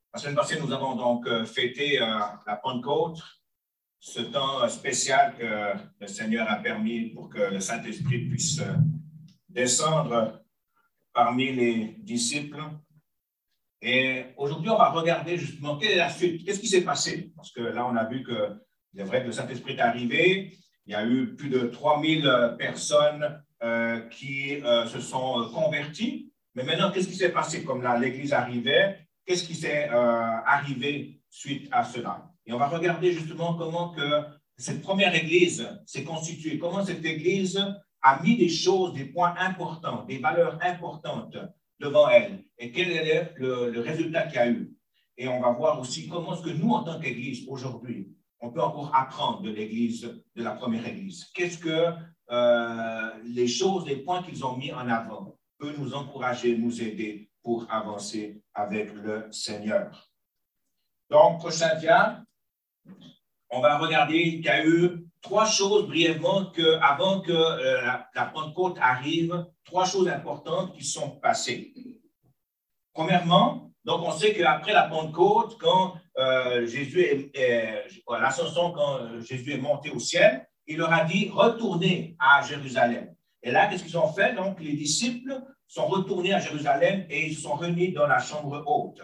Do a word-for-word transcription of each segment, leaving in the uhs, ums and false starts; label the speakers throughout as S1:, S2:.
S1: La semaine passée, nous avons donc fêté euh, la Pentecôte, ce temps spécial que le Seigneur a permis pour que le Saint-Esprit puisse descendre parmi les disciples. Et aujourd'hui, on va regarder justement quelle est la suite, qu'est-ce qui s'est passé. Parce que là, on a vu que c'est vrai que le Saint-Esprit est arrivé, il y a eu plus de trois mille personnes euh, qui euh, se sont converties. Mais maintenant, qu'est-ce qui s'est passé? Comme là, l'Église arrivait, qu'est-ce qui s'est euh, arrivé suite à cela? Et on va regarder justement comment que cette première Église s'est constituée, comment cette Église a mis des choses, des points importants, des valeurs importantes devant elle, et quel est le, le résultat qu'il y a eu. Et on va voir aussi comment est-ce que nous, en tant qu'Église, aujourd'hui, on peut encore apprendre de l'Église, de la première Église. Qu'est-ce que euh, les choses, les points qu'ils ont mis en avant peut nous encourager, nous aider pour avancer avec le Seigneur. Donc, prochain dia, on va regarder qu'il y a eu trois choses brièvement que, avant que euh, la, la Pentecôte arrive, trois choses importantes qui sont passées. Premièrement, donc on sait qu'après la Pentecôte, quand euh, Jésus est, est l'ascension, quand Jésus est monté au ciel, il leur a dit retournez à Jérusalem. Et là, qu'est-ce qu'ils ont fait? Donc, les disciples sont retournés à Jérusalem et ils sont réunis dans la chambre haute.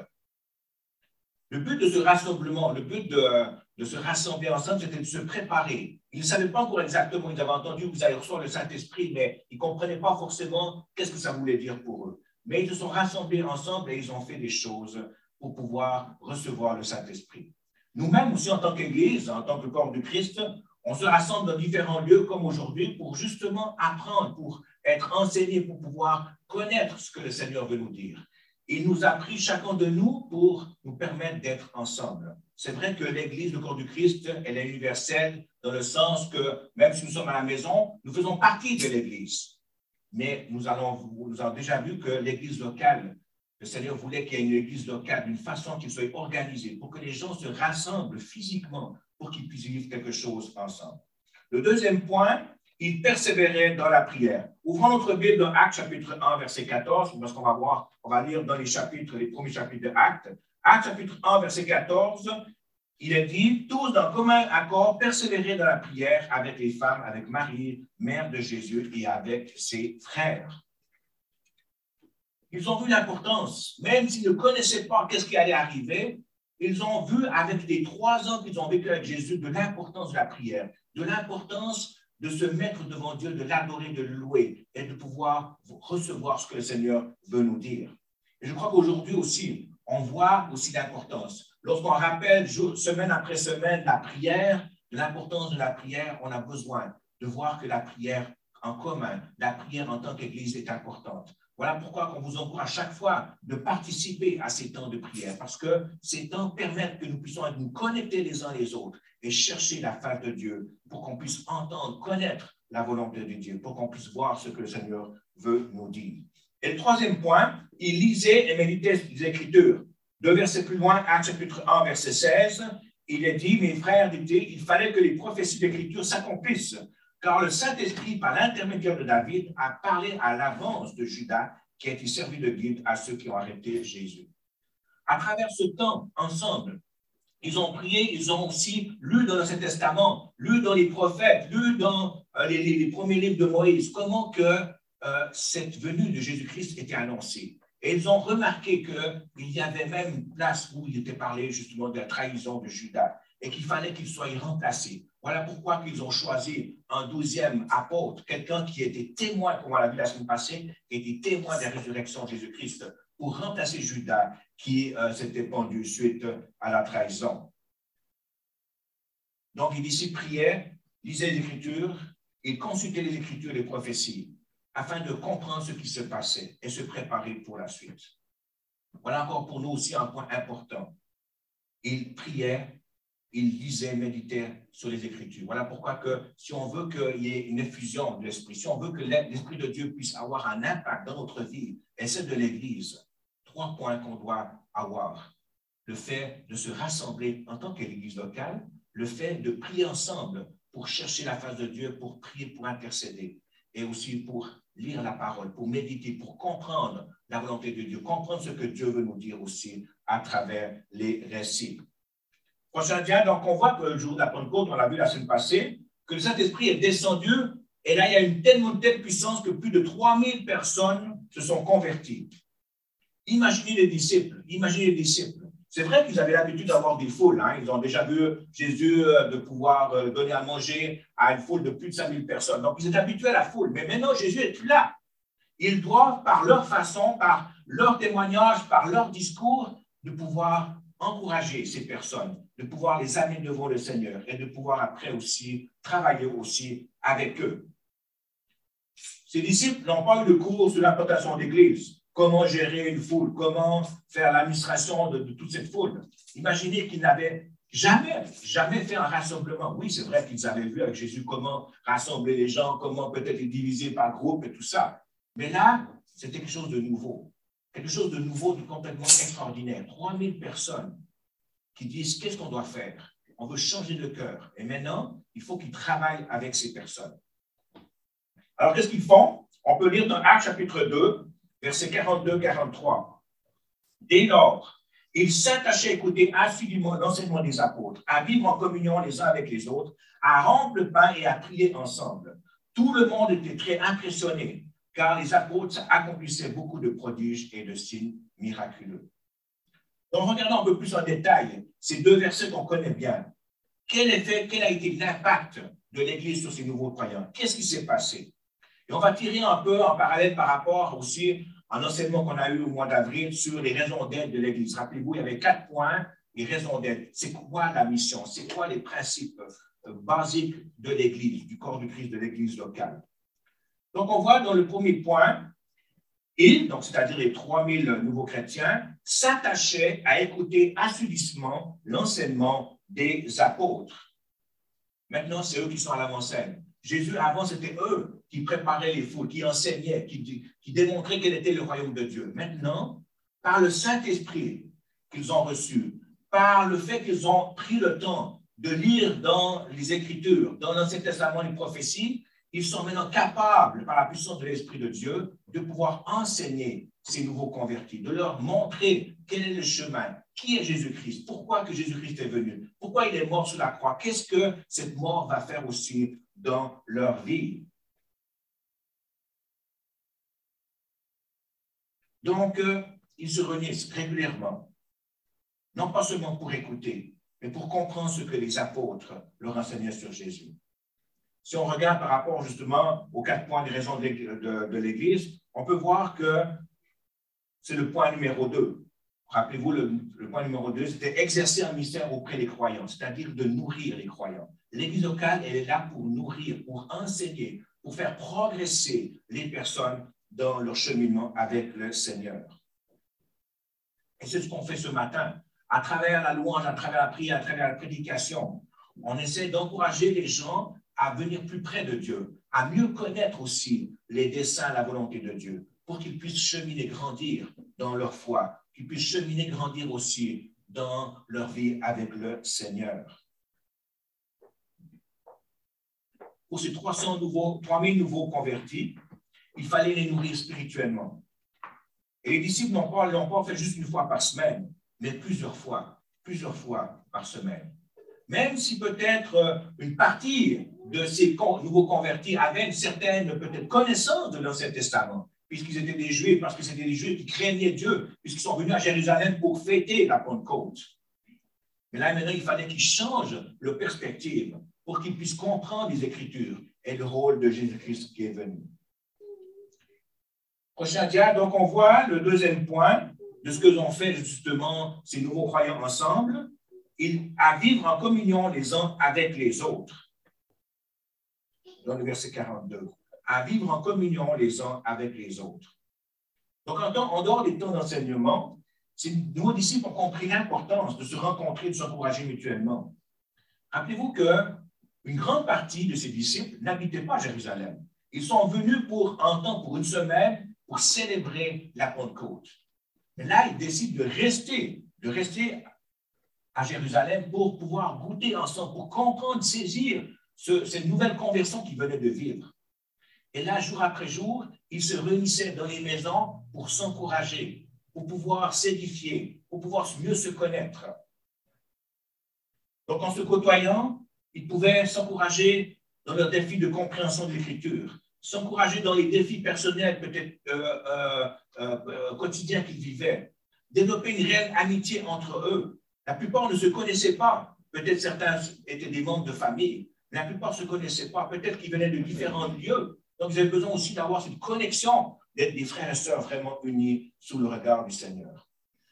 S1: Le but de ce rassemblement, le but de, de se rassembler ensemble, c'était de se préparer. Ils ne savaient pas encore exactement, ils avaient entendu que vous allez recevoir le Saint-Esprit, mais ils ne comprenaient pas forcément qu'est-ce que ça voulait dire pour eux. Mais ils se sont rassemblés ensemble et ils ont fait des choses pour pouvoir recevoir le Saint-Esprit. Nous-mêmes aussi, en tant qu'Église, en tant que corps du Christ, on se rassemble dans différents lieux comme aujourd'hui pour justement apprendre, pour être enseignés, pour pouvoir connaître ce que le Seigneur veut nous dire. Il nous a pris chacun de nous pour nous permettre d'être ensemble. C'est vrai que l'Église, le corps du Christ, elle est universelle dans le sens que même si nous sommes à la maison, nous faisons partie de l'Église. Mais nous, allons, nous avons déjà vu que l'Église locale, le Seigneur voulait qu'il y ait une Église locale d'une façon qu'il soit organisée pour que les gens se rassemblent physiquement pour qu'ils puissent vivre quelque chose ensemble. Le deuxième point, il persévérait dans la prière. Ouvrons notre Bible dans Actes chapitre un, verset quatorze, parce qu'on va voir, on va lire dans les chapitres, les premiers chapitres de Actes. Actes chapitre un, verset quatorze, il est dit, tous d'un commun accord persévéraient dans la prière avec les femmes, avec Marie, mère de Jésus, et avec ses frères. Ils ont vu l'importance, même s'ils ne connaissaient pas qu'est-ce qui allait arriver, ils ont vu avec les trois ans qu'ils ont vécu avec Jésus de l'importance de la prière, de l'importance de se mettre devant Dieu, de l'adorer, de le louer et de pouvoir recevoir ce que le Seigneur veut nous dire. Et je crois qu'aujourd'hui aussi, on voit aussi l'importance. Lorsqu'on rappelle jour, semaine après semaine la prière, de l'importance de la prière, on a besoin de voir que la prière en commun, la prière en tant qu'Église est importante. Voilà pourquoi on vous encourage chaque fois de participer à ces temps de prière, parce que ces temps permettent que nous puissions nous connecter les uns les autres et chercher la face de Dieu pour qu'on puisse entendre, connaître la volonté de Dieu, pour qu'on puisse voir ce que le Seigneur veut nous dire. Et le troisième point, il lisait et méditait les Écritures. Deux versets plus loin, Actes chapitre un, verset seize, il est dit, mes frères, dit-il, il fallait que les prophéties d'Écriture s'accomplissent, car le Saint-Esprit, par l'intermédiaire de David, a parlé à l'avance de Judas, qui a été servi de guide à ceux qui ont arrêté Jésus. À travers ce temps, ensemble, ils ont prié, ils ont aussi lu dans l'Ancien Testament, lu dans les prophètes, lu dans euh, les, les, les premiers livres de Moïse, comment que euh, cette venue de Jésus-Christ était annoncée. Et ils ont remarqué qu'il y avait même une place où il était parlé justement de la trahison de Judas et qu'il fallait qu'il soit remplacé. Voilà pourquoi ils ont choisi un douzième apôtre, quelqu'un qui était témoin, comme on l'a vu la semaine passée, qui était témoin de la résurrection de Jésus-Christ, pour remplacer Judas qui euh, s'était pendu suite à la trahison. Donc, il ici priait, lisait les Écritures, il consultait les Écritures et les prophéties afin de comprendre ce qui se passait et se préparer pour la suite. Voilà encore pour nous aussi un point important. Il priait, il lisait, méditait sur les Écritures. Voilà pourquoi que si on veut qu'il y ait une effusion de l'Esprit, si on veut que l'Esprit de Dieu puisse avoir un impact dans notre vie et celle de l'Église, trois points qu'on doit avoir. Le fait de se rassembler en tant qu'Église locale, le fait de prier ensemble pour chercher la face de Dieu, pour prier, pour intercéder, et aussi pour lire la parole, pour méditer, pour comprendre la volonté de Dieu, comprendre ce que Dieu veut nous dire aussi à travers les récits. Prochain dia, donc on voit que le jour de la Pentecôte, on l'a vu la semaine passée, que le Saint-Esprit est descendu, et là, il y a une telle montée de puissance que plus de trois mille personnes se sont converties. Imaginez les disciples, imaginez les disciples. C'est vrai qu'ils avaient l'habitude d'avoir des foules, hein. Ils ont déjà vu Jésus euh, de pouvoir euh, donner à manger à une foule de plus de cinq mille personnes. Donc, ils étaient habitués à la foule. Mais maintenant, Jésus est plus là. Ils doivent, par leur façon, par leur témoignage, par leur discours, de pouvoir encourager ces personnes, de pouvoir les amener devant le Seigneur et de pouvoir après aussi travailler aussi avec eux. Ces disciples n'ont pas eu de cours sur l'implantation d'église. Comment gérer une foule, comment faire l'administration de, de toute cette foule. Imaginez qu'ils n'avaient jamais, jamais fait un rassemblement. Oui, c'est vrai qu'ils avaient vu avec Jésus comment rassembler les gens, comment peut-être les diviser par groupe et tout ça. Mais là, c'était quelque chose de nouveau. Quelque chose de nouveau, de complètement extraordinaire. trois mille personnes qui disent qu'est-ce qu'on doit faire. On veut changer de cœur. Et maintenant, il faut qu'ils travaillent avec ces personnes. Alors, qu'est-ce qu'ils font? On peut lire dans Actes chapitre deux, versets quarante-deux à quarante-trois. Dès lors, ils s'attachaient à écouter assidûment l'enseignement des apôtres, à vivre en communion les uns avec les autres, à rompre le pain et à prier ensemble. Tout le monde était très impressionné, car les apôtres accomplissaient beaucoup de prodiges et de signes miraculeux. Donc, regardons un peu plus en détail ces deux versets qu'on connaît bien. Quel effet, quel a été l'impact de l'Église sur ces nouveaux croyants? Qu'est-ce qui s'est passé? Et on va tirer un peu en parallèle par rapport aussi à un enseignement qu'on a eu au mois d'avril sur les raisons d'être de l'Église. Rappelez-vous, il y avait quatre points, les raisons d'être. C'est quoi la mission? C'est quoi les principes basiques de l'Église, du corps du Christ de l'Église locale? Donc, on voit dans le premier point, ils, donc c'est-à-dire les trois mille nouveaux chrétiens, s'attachaient à écouter assidûment l'enseignement des apôtres. Maintenant, c'est eux qui sont à l'avant-scène. Jésus, avant, c'était eux qui préparaient les foules, qui enseignaient, qui, qui démontraient quel était le royaume de Dieu. Maintenant, par le Saint-Esprit qu'ils ont reçu, par le fait qu'ils ont pris le temps de lire dans les Écritures, dans l'Ancien Testament, les prophéties, ils sont maintenant capables, par la puissance de l'Esprit de Dieu, de pouvoir enseigner ces nouveaux convertis, de leur montrer quel est le chemin, qui est Jésus-Christ, pourquoi que Jésus-Christ est venu, pourquoi il est mort sur la croix, qu'est-ce que cette mort va faire aussi dans leur vie. Donc, euh, ils se réunissent régulièrement, non pas seulement pour écouter, mais pour comprendre ce que les apôtres leur enseignaient sur Jésus. Si on regarde par rapport justement aux quatre points des raisons de l'Église, on peut voir que c'est le point numéro deux. Rappelez-vous, le, le point numéro deux, c'était exercer un ministère auprès des croyants, c'est-à-dire de nourrir les croyants. L'Église locale, elle est là pour nourrir, pour enseigner, pour faire progresser les personnes dans leur cheminement avec le Seigneur. Et c'est ce qu'on fait ce matin. À travers la louange, à travers la prière, à travers la prédication, on essaie d'encourager les gens à venir plus près de Dieu, à mieux connaître aussi les desseins, la volonté de Dieu, pour qu'ils puissent cheminer, grandir dans leur foi, qu'ils puissent cheminer, grandir aussi dans leur vie avec le Seigneur. Pour ces trois cents nouveaux, trois mille nouveaux convertis, il fallait les nourrir spirituellement. Et les disciples n'ont pas, l'ont pas fait juste une fois par semaine, mais plusieurs fois, plusieurs fois par semaine. Même si peut-être une partie de ces nouveaux convertis avaient une certaine peut-être connaissance de l'Ancien Testament, puisqu'ils étaient des Juifs, parce que c'était des Juifs qui craignaient Dieu, puisqu'ils sont venus à Jérusalem pour fêter la Pentecôte. Mais là, maintenant, il fallait qu'ils changent leur perspective pour qu'ils puissent comprendre les Écritures et le rôle de Jésus-Christ qui est venu. Prochain dia, donc on voit le deuxième point de ce que ont fait justement ces nouveaux croyants ensemble, à vivre en communion les uns avec les autres. Dans le verset quarante-deux. À vivre en communion les uns avec les autres. Donc, en, en dehors des temps d'enseignement, ces nouveaux disciples ont compris l'importance de se rencontrer, de s'encourager mutuellement. Rappelez-vous qu'une grande partie de ces disciples n'habitaient pas à Jérusalem. Ils sont venus pour un temps, pour une semaine, pour célébrer la Pentecôte. Mais là, ils décident de rester, de rester à Jérusalem pour pouvoir goûter ensemble, pour comprendre, saisir ce, cette nouvelle conversion qu'ils venaient de vivre. Et là, jour après jour, ils se réunissaient dans les maisons pour s'encourager, pour pouvoir s'édifier, pour pouvoir mieux se connaître. Donc, en se côtoyant, ils pouvaient s'encourager dans leurs défis de compréhension de l'Écriture, s'encourager dans les défis personnels, peut-être euh, euh, euh, quotidiens qu'ils vivaient, développer une réelle amitié entre eux. La plupart ne se connaissaient pas. Peut-être certains étaient des membres de famille. La plupart ne se connaissaient pas. Peut-être qu'ils venaient de différents lieux. Donc, ils avaient besoin aussi d'avoir cette connexion, d'être des frères et sœurs vraiment unis sous le regard du Seigneur.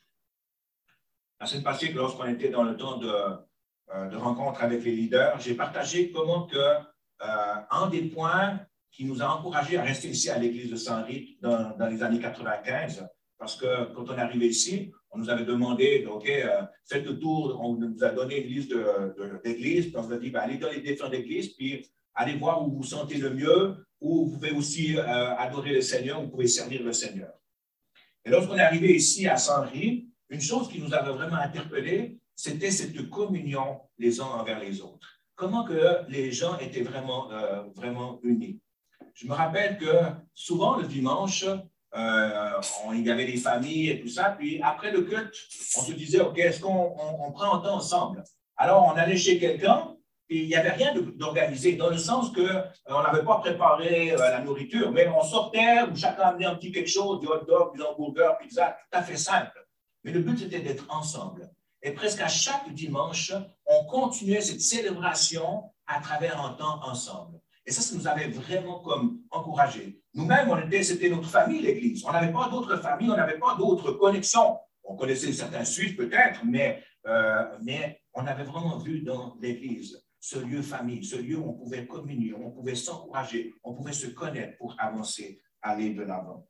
S1: La semaine passée, lorsqu'on était dans le temps de, euh, de rencontre avec les leaders, j'ai partagé comment que, euh, un des points qui nous a encouragés à rester ici à l'église de Saint-Rite dans, dans les années quatre-vingt-quinze, parce que quand on est arrivé ici, on nous avait demandé, OK, euh, faites le tour, on nous a donné une liste d'églises, puis on nous a dit, ben, allez dans les différentes églises, puis allez voir où vous vous sentez le mieux, où vous pouvez aussi euh, adorer le Seigneur, où vous pouvez servir le Seigneur. Et lorsqu'on est arrivé ici à Saint-Rite, une chose qui nous avait vraiment interpellés, c'était cette communion les uns envers les autres. Comment que les gens étaient vraiment, euh, vraiment unis. Je me rappelle que souvent le dimanche, euh, on, il y avait des familles et tout ça, puis après le culte, on se disait, OK, est-ce qu'on on, on prend un temps ensemble? Alors, on allait chez quelqu'un, et il n'y avait rien d'organisé, dans le sens qu'on euh, n'avait pas préparé euh, la nourriture, mais on sortait, où chacun amenait un petit quelque chose, du hot dog, du hamburger, pizza, tout à fait simple. Mais le but, c'était d'être ensemble. Et presque à chaque dimanche, on continuait cette célébration à travers un temps ensemble. Et ça, ça nous avait vraiment comme encouragés. Nous-mêmes, on était, c'était notre famille, l'Église. On n'avait pas d'autres familles, on n'avait pas d'autres connexions. On connaissait certains Suisses peut-être, mais, euh, mais on avait vraiment vu dans l'Église ce lieu famille, ce lieu où on pouvait communier, où on pouvait s'encourager, on pouvait se connaître pour avancer, aller de l'avant.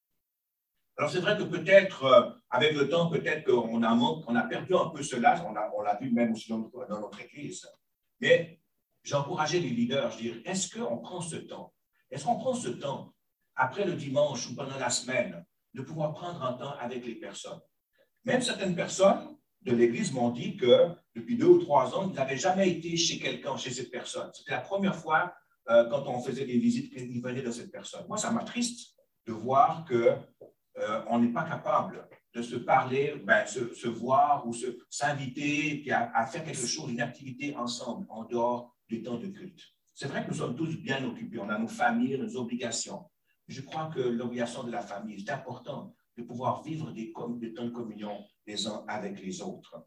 S1: Alors, c'est vrai que peut-être, euh, avec le temps, peut-être qu'on a, on a perdu un peu cela, on l'a on vu même aussi dans notre, dans notre Église. Mais j'ai encouragé les leaders, je dis, est-ce qu'on prend ce temps? Est-ce qu'on prend ce temps, après le dimanche ou pendant la semaine, de pouvoir prendre un temps avec les personnes? Même certaines personnes de l'Église m'ont dit que depuis deux ou trois ans, ils n'avaient jamais été chez quelqu'un, chez cette personne. C'était la première fois, euh, quand on faisait des visites, qu'ils venaient de cette personne. Moi, ça m'attriste de voir que Euh, on n'est pas capable de se parler, ben, se, se voir ou s'inviter et à, à faire quelque chose, une activité ensemble, en dehors du temps de culte. C'est vrai que nous sommes tous bien occupés, on a nos familles, nos obligations. Je crois que l'obligation de la famille, c'est important de pouvoir vivre des, des temps de communion les uns avec les autres.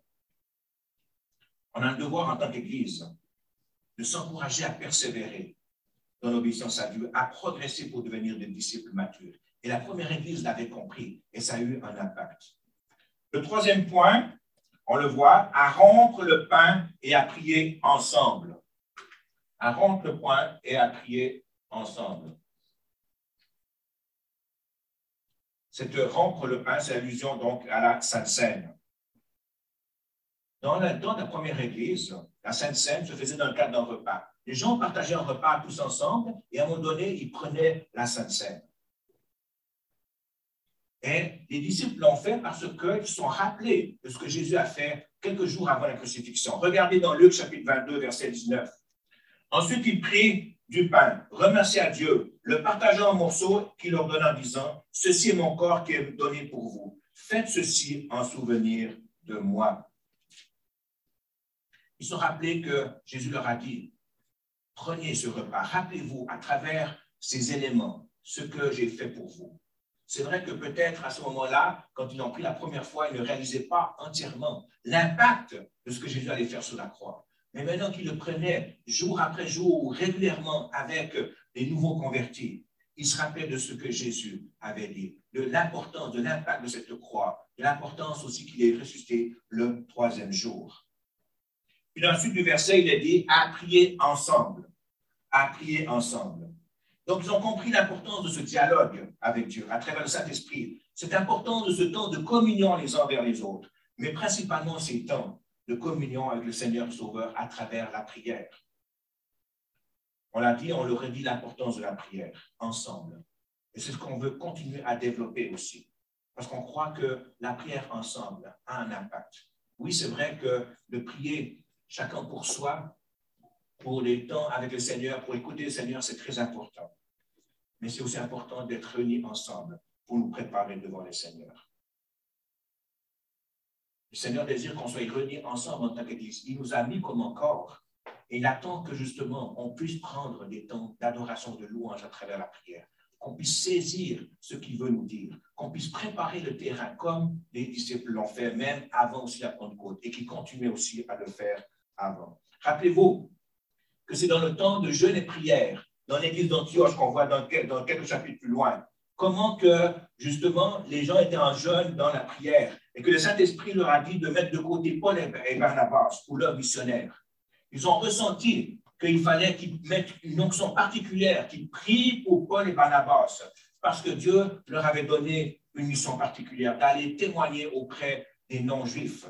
S1: On a le devoir en tant qu'Église de s'encourager à persévérer dans l'obéissance à Dieu, à progresser pour devenir des disciples matures. Et la première Église l'avait compris et ça a eu un impact. Le troisième point, on le voit, à rompre le pain et à prier ensemble. À rompre le pain et à prier ensemble. Cette rompre le pain, c'est allusion donc à la Sainte Seine. Dans la, dans la première Église, la Sainte Seine se faisait dans le cadre d'un repas. Les gens partageaient un repas tous ensemble et à un moment donné, ils prenaient la Sainte Seine. Et les disciples l'ont fait parce qu'ils se sont rappelés de ce que Jésus a fait quelques jours avant la crucifixion. Regardez dans Luc chapitre vingt-deux, verset dix-neuf. Ensuite, il prit du pain, remercia Dieu, le partagea en morceaux qu'il leur donna en disant, « Ceci est mon corps qui est donné pour vous. Faites ceci en souvenir de moi. » Ils se sont rappelés que Jésus leur a dit, « Prenez ce repas, rappelez-vous à travers ces éléments ce que j'ai fait pour vous. » C'est vrai que peut-être à ce moment-là, quand ils l'ont pris la première fois, ils ne réalisaient pas entièrement l'impact de ce que Jésus allait faire sur la croix. Mais maintenant qu'ils le prenaient jour après jour, régulièrement avec les nouveaux convertis, ils se rappelaient de ce que Jésus avait dit, de l'importance, de l'impact de cette croix, de l'importance aussi qu'il est ressuscité le troisième jour. Puis dans la suite du verset, il est dit « à prier ensemble ». À prier ensemble. Donc, ils ont compris l'importance de ce dialogue avec Dieu à travers le Saint-Esprit. C'est important de ce temps de communion les uns vers les autres, mais principalement ces temps de communion avec le Seigneur Sauveur à travers la prière. On l'a dit, on leur a dit l'importance de la prière ensemble. Et c'est ce qu'on veut continuer à développer aussi, parce qu'on croit que la prière ensemble a un impact. Oui, c'est vrai que de prier chacun pour soi, pour les temps avec le Seigneur, pour écouter le Seigneur, c'est très important. mais c'est aussi important d'être réunis ensemble pour nous préparer devant le Seigneur. Le Seigneur désire qu'on soit réunis ensemble en tant qu'Église. Il nous a mis comme un corps et il attend que justement on puisse prendre des temps d'adoration, de louange à travers la prière, qu'on puisse saisir ce qu'il veut nous dire, qu'on puisse préparer le terrain comme les disciples l'ont fait même avant aussi la Pentecôte et qui continuaient aussi à le faire avant. Rappelez-vous que c'est dans le temps de jeûne et prière, dans l'église d'Antioche qu'on voit dans, dans quelques chapitres plus loin, comment que justement les gens étaient en jeûne dans la prière et que le Saint-Esprit leur a dit de mettre de côté Paul et Barnabas pour leur missionnaire. Ils ont ressenti qu'il fallait qu'ils mettent une onction particulière, qu'ils prient pour Paul et Barnabas, parce que Dieu leur avait donné une mission particulière, d'aller témoigner auprès des non-juifs.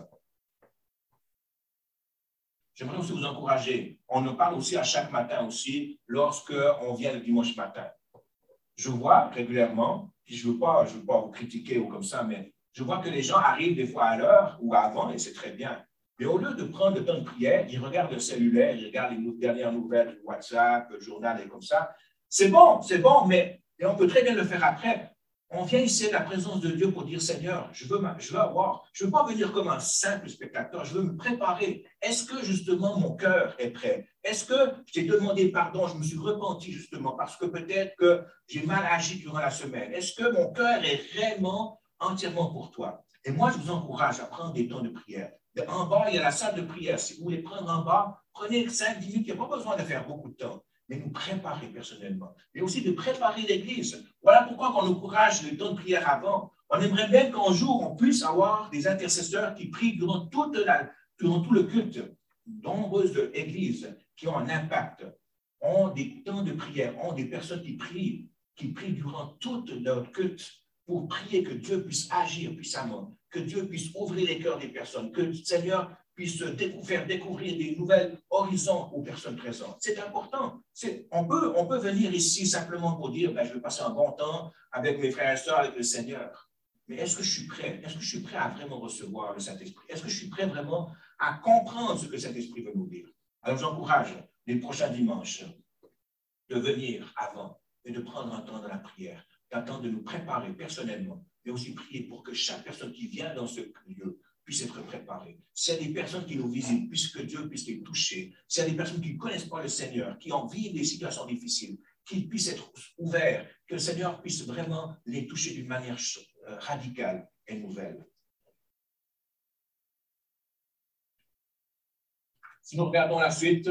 S1: J'aimerais aussi vous encourager. On en parle aussi à chaque matin aussi, lorsqu'on vient le dimanche matin. Je vois régulièrement, puis je ne veux pas, je veux pas vous critiquer ou comme ça, mais je vois que les gens arrivent des fois à l'heure ou avant, et c'est très bien. Mais au lieu de prendre le temps de prière, ils regardent le cellulaire, ils regardent les dernières nouvelles du WhatsApp, le journal et comme ça. C'est bon, c'est bon, mais et on peut très bien le faire après. On vient ici à la présence de Dieu pour dire, Seigneur, je veux, je veux avoir, je ne veux pas venir comme un simple spectateur, je veux me préparer. Est-ce que justement mon cœur est prêt? Est-ce que j'ai demandé pardon, je me suis repenti justement parce que peut-être que j'ai mal agi durant la semaine? Est-ce que mon cœur est réellement entièrement pour toi? Et moi, je vous encourage à prendre des temps de prière. En bas, il y a la salle de prière. Si vous voulez prendre en bas, prenez cinq dix minutes, il n'y a pas besoin de faire beaucoup de temps. Mais nous préparer personnellement, et aussi de préparer l'Église. Voilà pourquoi on encourage le temps de prière avant. On aimerait bien qu'un jour, on puisse avoir des intercesseurs qui prient durant, toute la, durant tout le culte. Nombreuses églises qui ont un impact, ont des temps de prière, ont des personnes qui prient, qui prient durant tout leur culte pour prier que Dieu puisse agir puissamment, que Dieu puisse ouvrir les cœurs des personnes, que le Seigneur puisse faire découvrir des nouvelles horizons aux personnes présentes. C'est important. On peut, on peut venir ici simplement pour dire, ben, je vais passer un bon temps avec mes frères et sœurs, avec le Seigneur. Mais est-ce que je suis prêt? Est-ce que je suis prêt à vraiment recevoir le Saint-Esprit? Est-ce que je suis prêt vraiment à comprendre ce que le Saint-Esprit veut nous dire? Alors, j'encourage les prochains dimanches de venir avant et de prendre un temps dans la prière, d'attendre de nous préparer personnellement, mais aussi prier pour que chaque personne qui vient dans ce lieu puisse être préparée. S'il y a des personnes qui nous visitent, puisque Dieu puisse les toucher. S'il y a des personnes qui ne connaissent pas le Seigneur, qui en vivent des situations difficiles, qu'ils puissent être ouverts, que le Seigneur puisse vraiment les toucher d'une manière radicale et nouvelle. Si nous regardons la suite,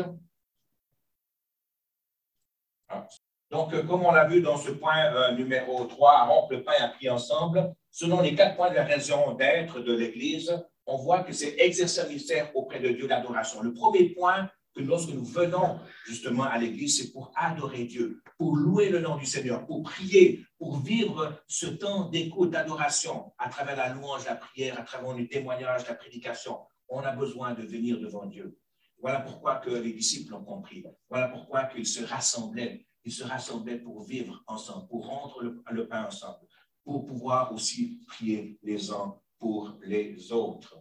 S1: donc, comme on l'a vu dans ce point euh, numéro trois, rompre le pain et à prier ensemble, selon les quatre points de la raison d'être de l'Église, on voit que c'est exercer un ministère auprès de Dieu d'adoration. Le premier point, que lorsque nous venons justement à l'Église, c'est pour adorer Dieu, pour louer le nom du Seigneur, pour prier, pour vivre ce temps d'écoute, d'adoration à travers la louange, la prière, à travers les témoignages, la prédication. On a besoin de venir devant Dieu. Voilà pourquoi que les disciples ont compris. Voilà pourquoi qu'ils se rassemblaient. Ils se rassemblaient pour vivre ensemble, pour rendre le, le pain ensemble, pour pouvoir aussi prier les uns pour les autres.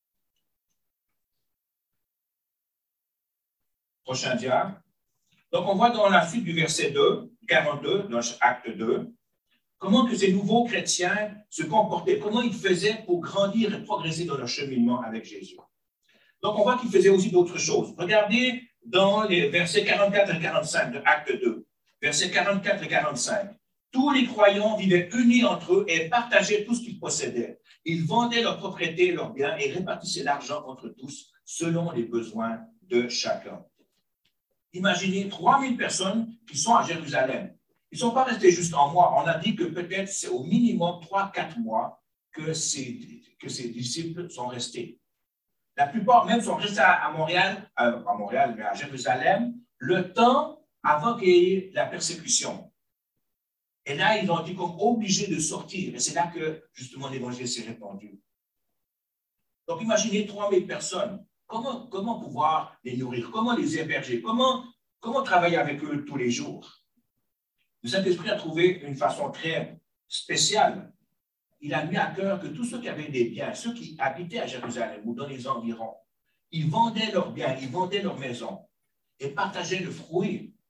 S1: Prochain dia. Donc, on voit dans la suite du verset deux, quarante-deux, dans acte deux, comment que ces nouveaux chrétiens se comportaient, comment ils faisaient pour grandir et progresser dans leur cheminement avec Jésus. Donc, on voit qu'ils faisaient aussi d'autres choses. Regardez dans les versets quarante-quatre et quarante-cinq de acte deux. Versets quarante-quatre et quarante-cinq. Tous les croyants vivaient unis entre eux et partageaient tout ce qu'ils possédaient. Ils vendaient leurs propriétés et leurs biens et répartissaient l'argent entre tous selon les besoins de chacun. Imaginez trois mille personnes qui sont à Jérusalem. Ils ne sont pas restés juste un mois. On a dit que peut-être c'est au minimum trois à quatre mois que ces, que ces disciples sont restés. La plupart même sont restés à, à Montréal, euh, à Montréal, mais à Jérusalem, le temps avant qu'il y ait la persécution. Et là, ils ont été comme obligés de sortir. Et c'est là que, justement, l'évangile s'est répandu. Donc, imaginez trois mille personnes. Comment, comment pouvoir les nourrir? Comment les héberger? Comment, comment travailler avec eux tous les jours? Le Saint-Esprit a trouvé une façon très spéciale. Il a mis à cœur que tous ceux qui avaient des biens, ceux qui habitaient à Jérusalem ou dans les environs, ils vendaient leurs biens, ils vendaient leurs maisons et partageaient le fruit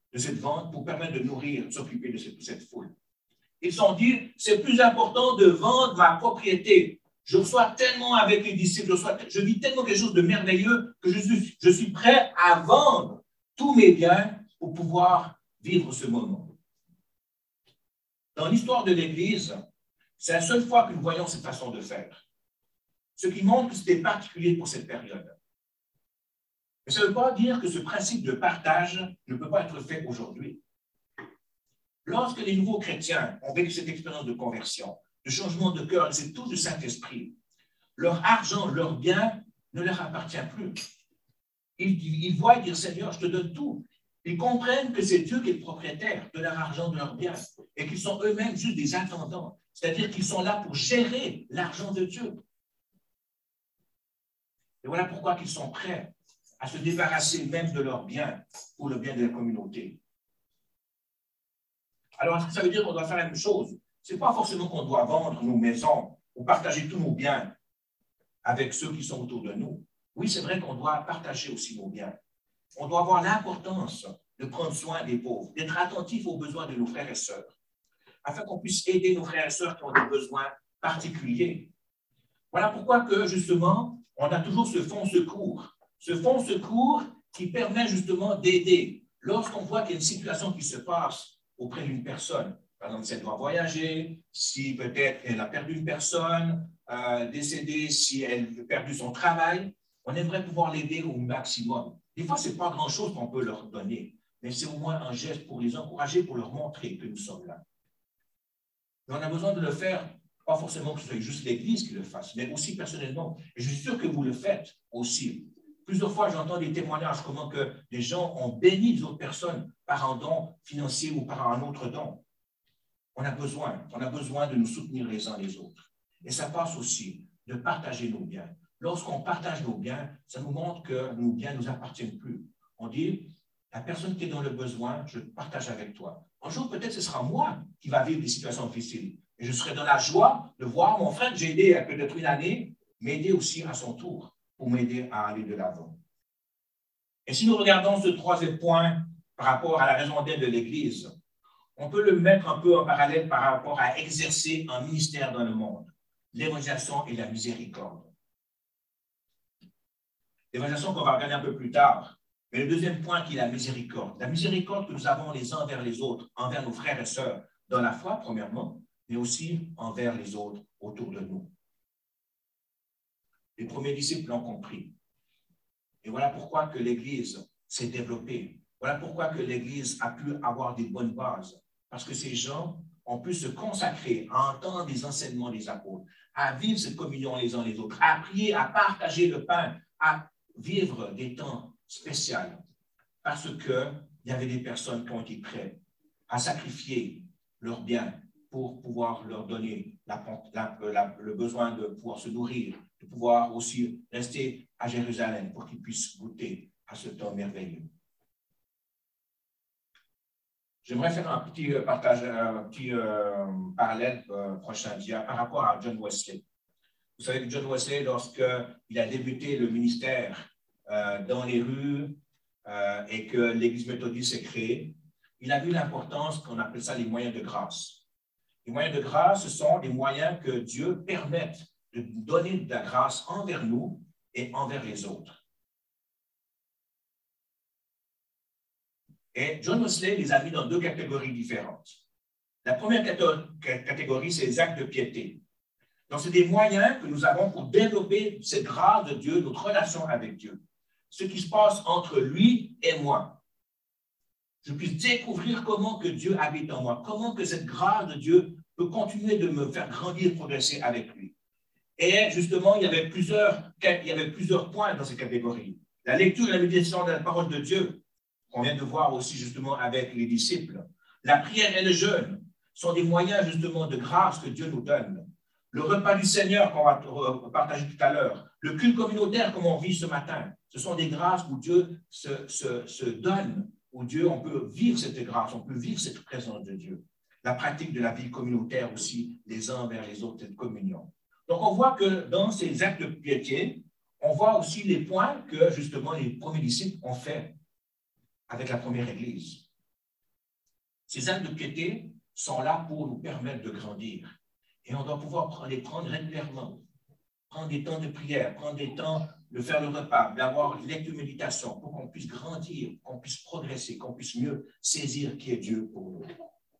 S1: de cette vente pour permettre de nourrir, de s'occuper de cette, cette foule. Ils se sont dit, c'est plus important de vendre ma propriété. Je reçois tellement avec les disciples, je, reçois, je vis tellement quelque chose de merveilleux que je suis, je suis prêt à vendre tous mes biens pour pouvoir vivre ce moment. Dans l'histoire de l'Église, c'est la seule fois que nous voyons cette façon de faire. Ce qui montre que c'était particulier pour cette période. Mais ça ne veut pas dire que ce principe de partage ne peut pas être fait aujourd'hui. Lorsque les nouveaux chrétiens ont vécu cette expérience de conversion, de changement de cœur, c'est tout du Saint-Esprit, leur argent, leur bien ne leur appartient plus. Ils, ils voient dire, Seigneur, je te donne tout. Ils comprennent que c'est Dieu qui est le propriétaire de leur argent, de leur bien, et qu'ils sont eux-mêmes juste des intendants. C'est-à-dire qu'ils sont là pour gérer l'argent de Dieu. Et voilà pourquoi ils sont prêts à se débarrasser même de leurs biens pour le bien de la communauté. Alors, est-ce que ça veut dire qu'on doit faire la même chose? Ce n'est pas forcément qu'on doit vendre nos maisons ou partager tous nos biens avec ceux qui sont autour de nous. Oui, c'est vrai qu'on doit partager aussi nos biens. On doit avoir l'importance de prendre soin des pauvres, d'être attentif aux besoins de nos frères et sœurs, afin qu'on puisse aider nos frères et sœurs qui ont des besoins particuliers. Voilà pourquoi que, justement, on a toujours ce fonds secours. Ce fonds secours qui permet justement d'aider. Lorsqu'on voit qu'il y a une situation qui se passe auprès d'une personne, par exemple, si elle doit voyager, si peut-être elle a perdu une personne, euh, décédée, si elle a perdu son travail, on aimerait pouvoir l'aider au maximum. Des fois, ce n'est pas grand-chose qu'on peut leur donner, mais c'est au moins un geste pour les encourager, pour leur montrer que nous sommes là. Mais on a besoin de le faire, pas forcément que ce soit juste l'Église qui le fasse, mais aussi personnellement. Et je suis sûr que vous le faites aussi. Plusieurs fois, j'entends des témoignages comment que les gens ont béni les autres personnes par un don financier ou par un autre don. On a besoin, on a besoin de nous soutenir les uns les autres. Et ça passe aussi de partager nos biens. Lorsqu'on partage nos biens, ça nous montre que nos biens ne nous appartiennent plus. On dit, la personne qui est dans le besoin, je partage avec toi. Un jour, peut-être ce sera moi qui va vivre des situations difficiles. Et je serai dans la joie de voir mon frère que j'ai aidé à peut-être une année, m'aider aussi à son tour pour m'aider à aller de l'avant. Et si nous regardons ce troisième point par rapport à la raison d'être de l'Église, on peut le mettre un peu en parallèle par rapport à exercer un ministère dans le monde, l'évangélisation et la miséricorde. L'évangélisation qu'on va regarder un peu plus tard, mais le deuxième point qui est la miséricorde. La miséricorde que nous avons les uns envers les autres, envers nos frères et sœurs, dans la foi, premièrement, mais aussi envers les autres autour de nous. Les premiers disciples l'ont compris. Et voilà pourquoi que l'Église s'est développée. Voilà pourquoi que l'Église a pu avoir des bonnes bases. Parce que ces gens ont pu se consacrer à entendre les enseignements des apôtres, à vivre cette communion les uns les autres, à prier, à partager le pain, à vivre des temps spéciaux. Parce qu'il y avait des personnes qui ont été prêtes à sacrifier leurs biens pour pouvoir leur donner la, la, la, le besoin de pouvoir se nourrir, de pouvoir aussi rester à Jérusalem pour qu'ils puissent goûter à ce temps merveilleux. J'aimerais faire un petit partage, un petit euh, parallèle euh, prochain dia par rapport à John Wesley. Vous savez que John Wesley, lorsqu'il a débuté le ministère euh, dans les rues euh, et que l'Église méthodiste s'est créée, il a vu l'importance qu'on appelle ça les moyens de grâce. Les moyens de grâce, ce sont des moyens que Dieu permette de donner de la grâce envers nous et envers les autres. Et John Wesley les a mis dans deux catégories différentes. La première catégorie, c'est les actes de piété. Donc, c'est des moyens que nous avons pour développer cette grâce de Dieu, notre relation avec Dieu. Ce qui se passe entre lui et moi. Je puisse découvrir comment que Dieu habite en moi, comment que cette grâce de Dieu peut continuer de me faire grandir, progresser avec lui. Et justement, il y avait plusieurs, il y avait plusieurs points dans cette catégorie. La lecture et la méditation de la parole de Dieu, qu'on vient de voir aussi justement avec les disciples. La prière et le jeûne sont des moyens justement de grâce que Dieu nous donne. Le repas du Seigneur qu'on va partager tout à l'heure, le culte communautaire comme on vit ce matin, ce sont des grâces où Dieu se, se, se donne, où Dieu, on peut vivre cette grâce, on peut vivre cette présence de Dieu. La pratique de la vie communautaire aussi, les uns vers les autres, cette communion. Donc on voit que dans ces actes de piété, on voit aussi les points que justement les premiers disciples ont fait avec la première Église.
S2: Ces actes de piété sont là pour nous permettre de grandir. Et on doit pouvoir les prendre régulièrement. Prendre des temps de prière, prendre des temps de faire le repas, d'avoir une lecture méditation pour qu'on puisse grandir, qu'on puisse progresser, qu'on puisse mieux saisir qui est Dieu pour nous.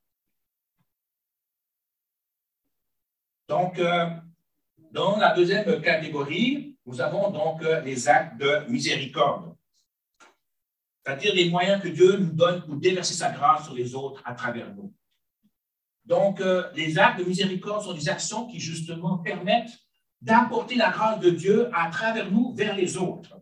S2: Donc, euh, dans la deuxième catégorie, nous avons donc euh, les actes de miséricorde. C'est-à-dire les moyens que Dieu nous donne pour déverser sa grâce sur les autres à travers nous. Donc, euh, les actes de miséricorde sont des actions qui, justement, permettent d'apporter la grâce de Dieu à travers nous vers les autres.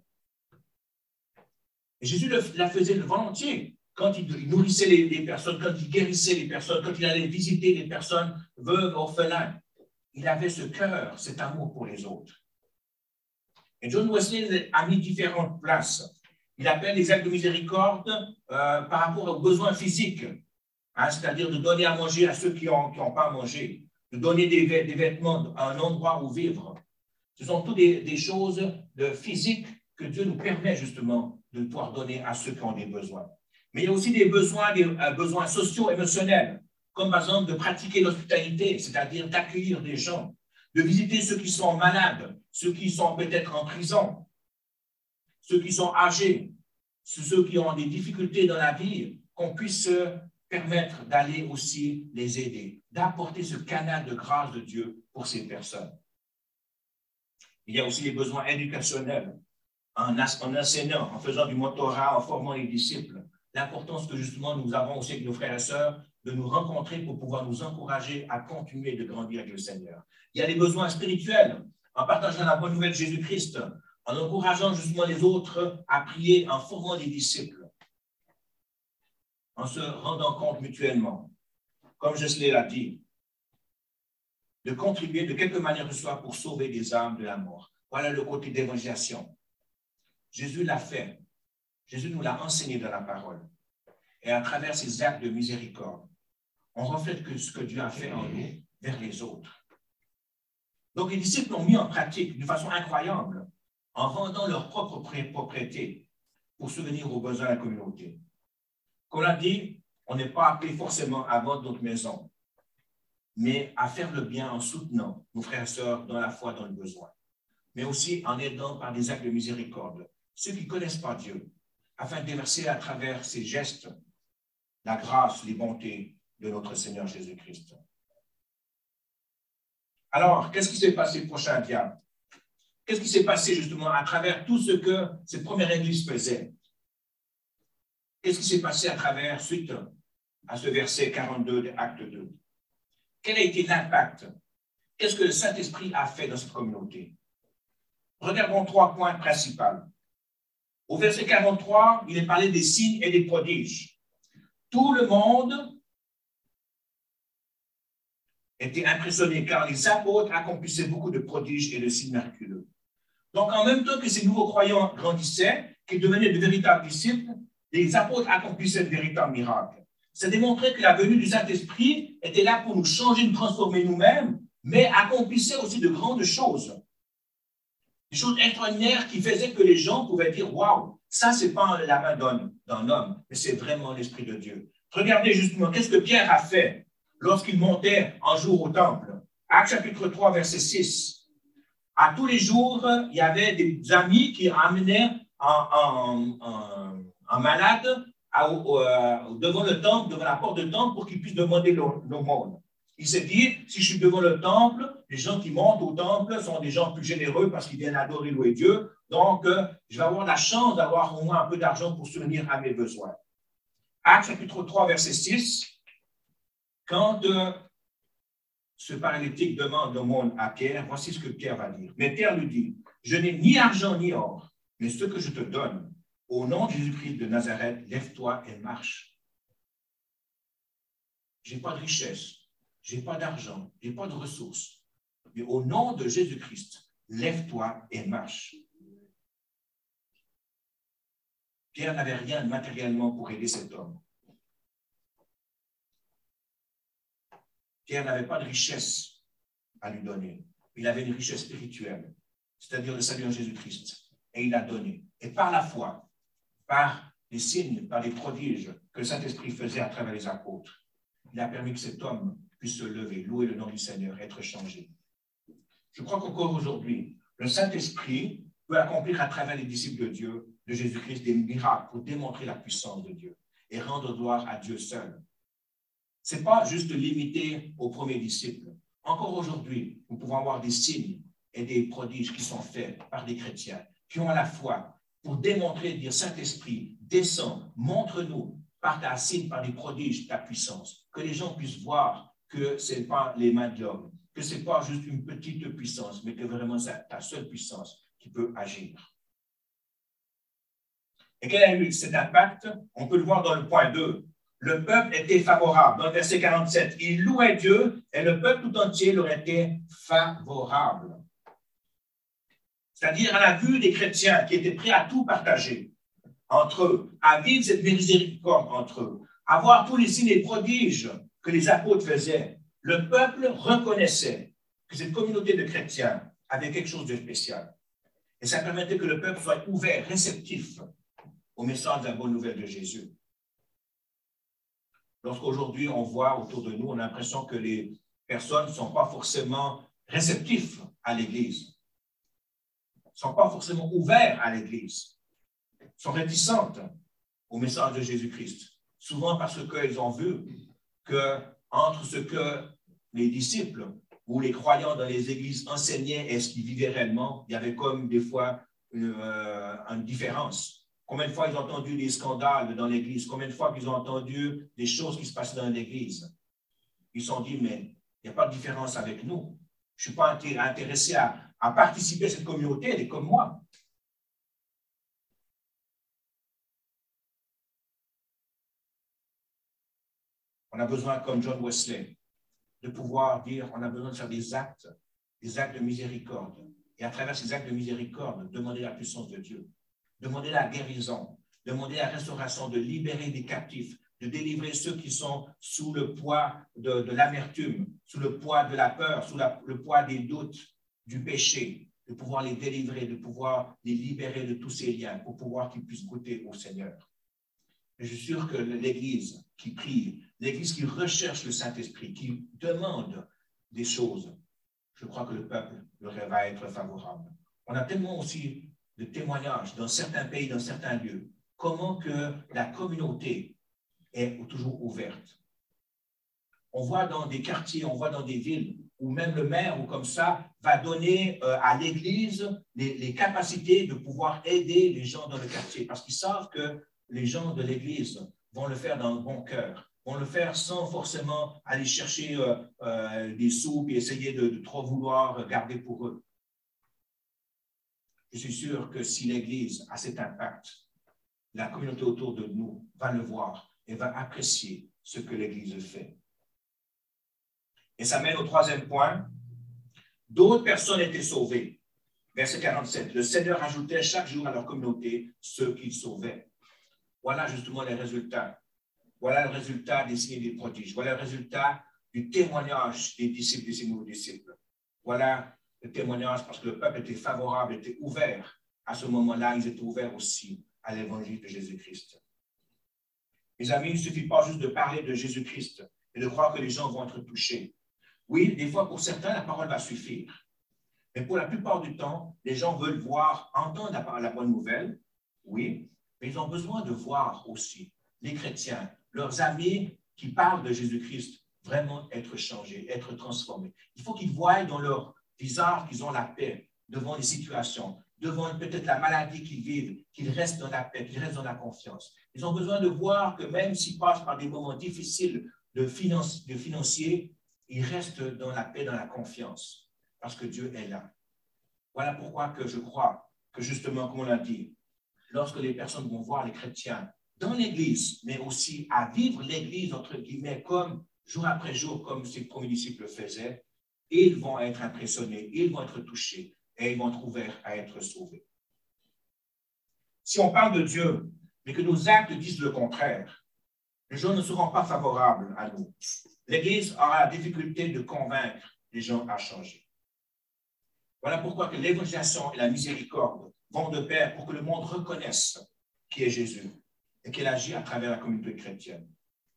S2: Et Jésus le, la faisait volontiers quand il, il nourrissait les, les personnes, quand il guérissait les personnes, quand il allait visiter les personnes veuves, orphelins. Il avait ce cœur, cet amour pour les autres. Et John Wesley a mis différentes places. Il appelle les actes de miséricorde euh, par rapport aux besoins physiques, hein, c'est-à-dire de donner à manger à ceux qui n'ont qui n'ont pas mangé, de donner des, des vêtements à un endroit où vivre. Ce sont toutes des, des choses de physique que Dieu nous permet justement de pouvoir donner à ceux qui ont des besoins. Mais il y a aussi des besoins, des euh, besoins socio-émotionnels, comme par exemple de pratiquer l'hospitalité, c'est-à-dire d'accueillir des gens, de visiter ceux qui sont malades, ceux qui sont peut-être en prison, ceux qui sont âgés, ceux qui ont des difficultés dans la vie, qu'on puisse permettre d'aller aussi les aider, d'apporter ce canal de grâce de Dieu pour ces personnes. Il y a aussi les besoins éducationnels, en, en enseignant, en faisant du mentorat, en formant les disciples. L'importance que justement nous avons aussi avec nos frères et sœurs de nous rencontrer pour pouvoir nous encourager à continuer de grandir avec le Seigneur. Il y a les besoins spirituels, en partageant la bonne nouvelle de Jésus-Christ, en encourageant justement les autres à prier, en formant des disciples, en se rendant compte mutuellement, comme je l'a dit, de contribuer de quelque manière que ce soit pour sauver des âmes de la mort. Voilà le côté d'évangélisation. Jésus l'a fait. Jésus nous l'a enseigné dans la parole. Et à travers ces actes de miséricorde, on reflète que ce que Dieu a fait en nous vers les autres. Donc les disciples l'ont mis en pratique d'une façon incroyable, en vendant leur propre propriété pour subvenir aux besoins de la communauté. Comme on l'a dit, on n'est pas appelé forcément à vendre notre maison, mais à faire le bien en soutenant nos frères et sœurs dans la foi, dans le besoin, mais aussi en aidant par des actes de miséricorde ceux qui ne connaissent pas Dieu, afin de déverser à travers ces gestes la grâce, les bontés de notre Seigneur Jésus-Christ. Alors, qu'est-ce qui s'est passé, prochain diable? Qu'est-ce qui s'est passé justement à travers tout ce que cette première Église faisait? Qu'est-ce qui s'est passé à travers, suite à ce verset quarante-deux de Acte deux? Quel a été l'impact? Qu'est-ce que le Saint-Esprit a fait dans cette communauté? Regardons trois points principaux. Au verset quarante-trois, il est parlé des signes et des prodiges. Tout le monde était impressionné car les apôtres accomplissaient beaucoup de prodiges et de signes miraculeux. Donc, en même temps que ces nouveaux croyants grandissaient, qu'ils devenaient de véritables disciples, les apôtres accomplissaient de véritables miracles. Ça démontrait que la venue du Saint-Esprit était là pour nous changer, nous transformer nous-mêmes, mais accomplissait aussi de grandes choses. Des choses extraordinaires qui faisaient que les gens pouvaient dire « Waouh, ça, ce n'est pas la main d'un homme, mais c'est vraiment l'Esprit de Dieu. » Regardez justement, qu'est-ce que Pierre a fait lorsqu'il montait un jour au temple? Actes chapitre trois, verset six. À tous les jours, il y avait des amis qui amenaient un, un, un, un malade à, euh, devant le temple, devant la porte du temple, pour qu'il puisse demander l'aumône. Il s'est dit, si je suis devant le temple, les gens qui montent au temple sont des gens plus généreux parce qu'ils viennent adorer, louer Dieu. Donc, euh, je vais avoir la chance d'avoir au moins un peu d'argent pour subvenir à mes besoins. Actes chapitre trois, verset six. Quand euh, ce paralytique demande l'aumône à Pierre, voici ce que Pierre va dire. Mais Pierre lui dit, je n'ai ni argent ni or, mais ce que je te donne, au nom de Jésus-Christ de Nazareth, lève-toi et marche. Je n'ai pas de richesse. Je n'ai pas d'argent, je n'ai pas de ressources. Mais au nom de Jésus-Christ, lève-toi et marche. Pierre n'avait rien matériellement pour aider cet homme. Pierre n'avait pas de richesse à lui donner. Il avait une richesse spirituelle, c'est-à-dire le salut en Jésus-Christ. Et il a donné. Et par la foi, par les signes, par les prodiges que le Saint-Esprit faisait à travers les apôtres, il a permis que cet homme puisse se lever, louer le nom du Seigneur, être changé. Je crois qu'encore aujourd'hui, le Saint-Esprit peut accomplir à travers les disciples de Dieu, de Jésus-Christ, des miracles pour démontrer la puissance de Dieu et rendre gloire à Dieu seul. Ce n'est pas juste limité aux premiers disciples. Encore aujourd'hui, nous pouvons avoir des signes et des prodiges qui sont faits par des chrétiens qui ont à la foi pour démontrer, dire Saint-Esprit, descends, montre-nous par ta signe, par des prodiges, ta puissance, que les gens puissent voir que ce n'est pas les mains de l'homme, que ce n'est pas juste une petite puissance, mais que vraiment c'est ta seule puissance qui peut agir. Et quel a eu cet impact? On peut le voir dans le point deux. Le peuple était favorable. Dans le verset quarante-sept, il louait Dieu et le peuple tout entier leur était favorable. C'est-à-dire à la vue des chrétiens qui étaient prêts à tout partager entre eux, à vivre cette miséricorde entre eux, à voir tous les signes et prodiges que les apôtres faisaient. Le peuple reconnaissait que cette communauté de chrétiens avait quelque chose de spécial. Et ça permettait que le peuple soit ouvert, réceptif au message de la bonne nouvelle de Jésus. Lorsqu'aujourd'hui on voit autour de nous, on a l'impression que les personnes ne sont pas forcément réceptives à l'Église, ne sont pas forcément ouvertes à l'Église, sont réticentes au message de Jésus-Christ. Souvent parce qu'ils ont vu qu'entre ce que les disciples ou les croyants dans les églises enseignaient et ce qu'ils vivaient réellement, il y avait comme des fois une, euh, une différence. Combien de fois ils ont entendu des scandales dans l'Église? Combien de fois ils ont entendu des choses qui se passaient dans l'Église? Ils se sont dit, mais il n'y a pas de différence avec nous. Je ne suis pas intéressé à, à participer à cette communauté, elle est comme moi. On a besoin, comme John Wesley, de pouvoir dire, on a besoin de faire des actes, des actes de miséricorde. Et à travers ces actes de miséricorde, demander la puissance de Dieu. Demander la guérison, demander la restauration, de libérer les captifs, de délivrer ceux qui sont sous le poids de, de l'amertume, sous le poids de la peur, sous la, le poids des doutes, du péché, de pouvoir les délivrer, de pouvoir les libérer de tous ces liens pour pouvoir qu'ils puissent goûter au Seigneur. Et je suis sûr que l'Église qui prie, l'Église qui recherche le Saint-Esprit, qui demande des choses, je crois que le peuple va être favorable. On a tellement aussi de témoignages dans certains pays, dans certains lieux, comment que la communauté est toujours ouverte. On voit dans des quartiers, on voit dans des villes, où même le maire ou comme ça va donner euh, à l'Église les, les capacités de pouvoir aider les gens dans le quartier, parce qu'ils savent que les gens de l'Église vont le faire dans le bon cœur, vont le faire sans forcément aller chercher euh, euh, des sous et essayer de, de trop vouloir garder pour eux. Je suis sûr que si l'Église a cet impact, la communauté autour de nous va le voir et va apprécier ce que l'Église fait. Et ça mène au troisième point. D'autres personnes étaient sauvées. Verset quarante-sept. Le Seigneur ajoutait chaque jour à leur communauté ceux qu'il sauvait. Voilà justement les résultats. Voilà le résultat des signes et des prodiges. Voilà le résultat du témoignage des disciples, des nouveaux disciples. Voilà le témoignage parce que le peuple était favorable, était ouvert. À ce moment-là, ils étaient ouverts aussi à l'évangile de Jésus-Christ. Mes amis, il ne suffit pas juste de parler de Jésus-Christ et de croire que les gens vont être touchés. Oui, des fois, pour certains, la parole va suffire. Mais pour la plupart du temps, les gens veulent voir, entendre la, la bonne nouvelle, oui, mais ils ont besoin de voir aussi les chrétiens, leurs amis qui parlent de Jésus-Christ, vraiment être changés, être transformés. Il faut qu'ils voient dans leur visage qu'ils ont la paix devant les situations, devant peut-être la maladie qu'ils vivent, qu'ils restent dans la paix, qu'ils restent dans la confiance. Ils ont besoin de voir que même s'ils passent par des moments difficiles de, finance, de financiers, ils restent dans la paix, dans la confiance, parce que Dieu est là. Voilà pourquoi que je crois que justement, comme on l'a dit, lorsque les personnes vont voir les chrétiens dans l'Église, mais aussi à vivre l'Église, entre guillemets, comme jour après jour, comme ces premiers disciples le faisaient, ils vont être impressionnés, ils vont être touchés et ils vont être ouverts à être sauvés. Si on parle de Dieu, mais que nos actes disent le contraire, les gens ne seront pas favorables à nous. L'Église aura la difficulté de convaincre les gens à changer. Voilà pourquoi que l'évangélisation et la miséricorde vont de pair pour que le monde reconnaisse qui est Jésus et qu'elle agit à travers la communauté chrétienne.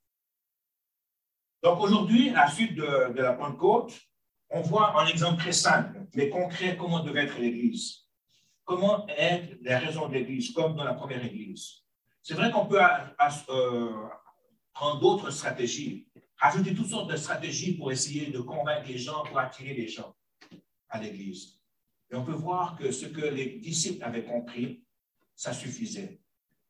S2: Donc aujourd'hui, à la suite de, de la Pentecôte, on voit un exemple très simple, mais concret, comment devait être l'Église. Comment être les raisons de l'Église, comme dans la première Église. C'est vrai qu'on peut à, à, euh, prendre d'autres stratégies, rajouter toutes sortes de stratégies pour essayer de convaincre les gens, pour attirer les gens à l'Église. Et on peut voir que ce que les disciples avaient compris, ça suffisait.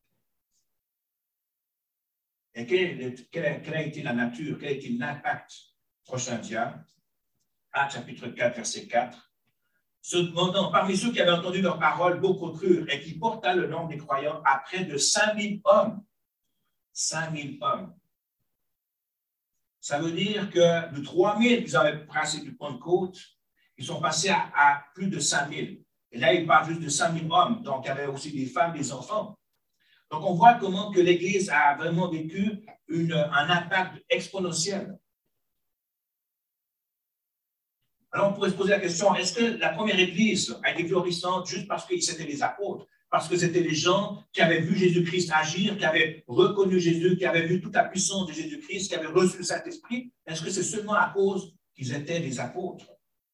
S2: Et quelle, quelle, quelle a été la nature, quel a été l'impact? Prochain dia, Actes chapitre quatre, verset quatre. Cependant, parmi ceux qui avaient entendu leurs paroles, beaucoup crurent et qui porta le nombre des croyants à près de cinq mille hommes. cinq mille hommes. Ça veut dire que de trois mille qu'ils avaient passé du Pentecôte, ils sont passés à, à plus de cinq mille. Et là, il parle juste de cinq mille hommes. Donc, il y avait aussi des femmes, des enfants. Donc, on voit comment que l'Église a vraiment vécu une, un impact exponentiel. Alors, on pourrait se poser la question, est-ce que la première Église a été florissante juste parce que c'était les apôtres, parce que c'était les gens qui avaient vu Jésus-Christ agir, qui avaient reconnu Jésus, qui avaient vu toute la puissance de Jésus-Christ, qui avaient reçu le Saint-Esprit? Est-ce que c'est seulement à cause qu'ils étaient des apôtres?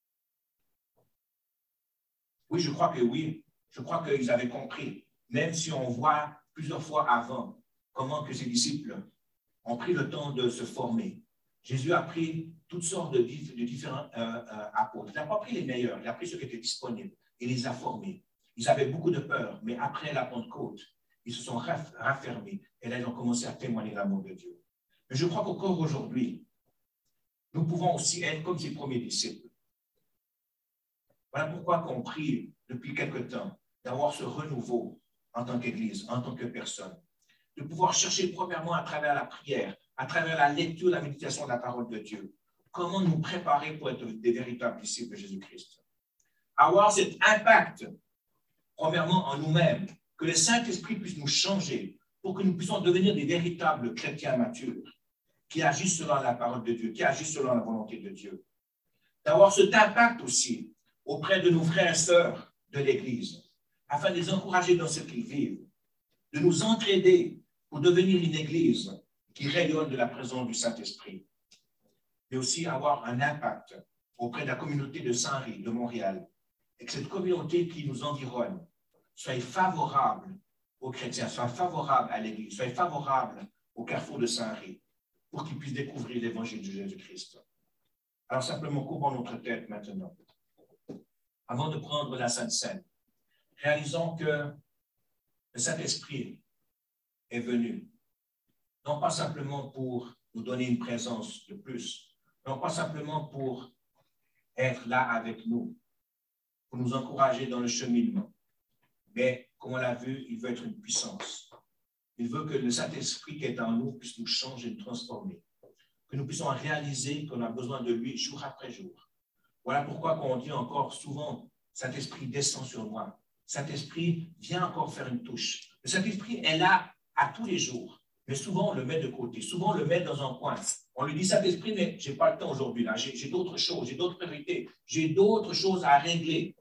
S2: Oui, je crois que oui. Je crois qu'ils avaient compris, même si on voit plusieurs fois avant comment que ces disciples ont pris le temps de se former. Jésus a pris toutes sortes de, dif de différents euh, euh, apôtres. Il n'a pas pris les meilleurs, il a pris ceux qui étaient disponibles et les a formés. Ils avaient beaucoup de peur, mais après la Pentecôte, ils se sont raffermés et là, ils ont commencé à témoigner l'amour de Dieu. Mais je crois qu'encore aujourd'hui, nous pouvons aussi être comme ces premiers disciples. Voilà pourquoi on prie depuis quelque temps d'avoir ce renouveau en tant qu'Église, en tant que personne. De pouvoir chercher premièrement à travers la prière, à travers la lecture, la méditation de la parole de Dieu, comment nous préparer pour être des véritables disciples de Jésus-Christ. Avoir cet impact, premièrement en nous-mêmes, que le Saint-Esprit puisse nous changer pour que nous puissions devenir des véritables chrétiens matures, qui agissent selon la parole de Dieu, qui agissent selon la volonté de Dieu. D'avoir cet impact aussi auprès de nos frères et sœurs de l'Église, afin de les encourager dans ce qu'ils vivent, de nous entraider pour devenir une Église qui rayonne de la présence du Saint-Esprit, mais aussi avoir un impact auprès de la communauté de Saint-Henri, de Montréal, et que cette communauté qui nous environne soit favorable aux chrétiens, soit favorable à l'Église, soit favorable au carrefour de Saint-Henri, pour qu'ils puissent découvrir l'évangile de Jésus-Christ. Alors simplement, couvrons notre tête maintenant. Avant de prendre la Sainte Seine, réalisons que le Saint-Esprit est venu, non pas simplement pour nous donner une présence de plus, non pas simplement pour être là avec nous, pour nous encourager dans le cheminement, mais comme on l'a vu, il veut être une puissance. Il veut que le Saint-Esprit qui est en nous puisse nous changer, nous transformer, que nous puissions réaliser qu'on a besoin de lui jour après jour. Voilà pourquoi on dit encore souvent, Saint-Esprit descend sur moi. Saint-Esprit, viens encore faire une touche. Le Saint-Esprit est là à tous les jours, mais souvent on le met de côté, souvent on le met dans un coin. On lui dit, Saint-Esprit, mais je n'ai pas le temps aujourd'hui, là, j'ai d'autres choses, j'ai d'autres priorités, j'ai d'autres choses à régler.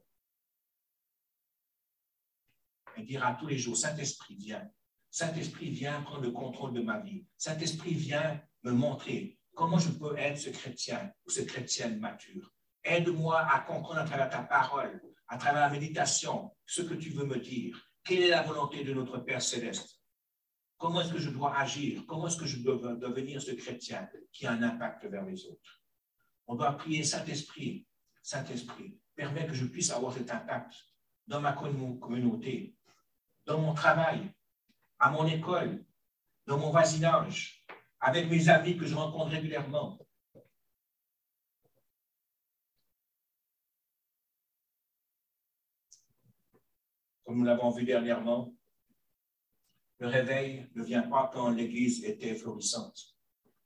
S2: Il dira tous les jours, Saint-Esprit, viens. Saint-Esprit, viens prendre le contrôle de ma vie. Saint-Esprit, viens me montrer comment je peux être ce chrétien ou cette chrétienne mature. Aide-moi à comprendre à travers ta parole, à travers la méditation, ce que tu veux me dire. Quelle est la volonté de notre Père Céleste? Comment est-ce que je dois agir? Comment est-ce que je dois devenir ce chrétien qui a un impact vers les autres? On doit prier, Saint-Esprit, Saint-Esprit, permets que je puisse avoir cet impact dans ma communauté, dans mon travail, à mon école, dans mon voisinage, avec mes amis que je rencontre régulièrement. Comme nous l'avons vu dernièrement, le réveil ne vient pas quand l'Église était florissante.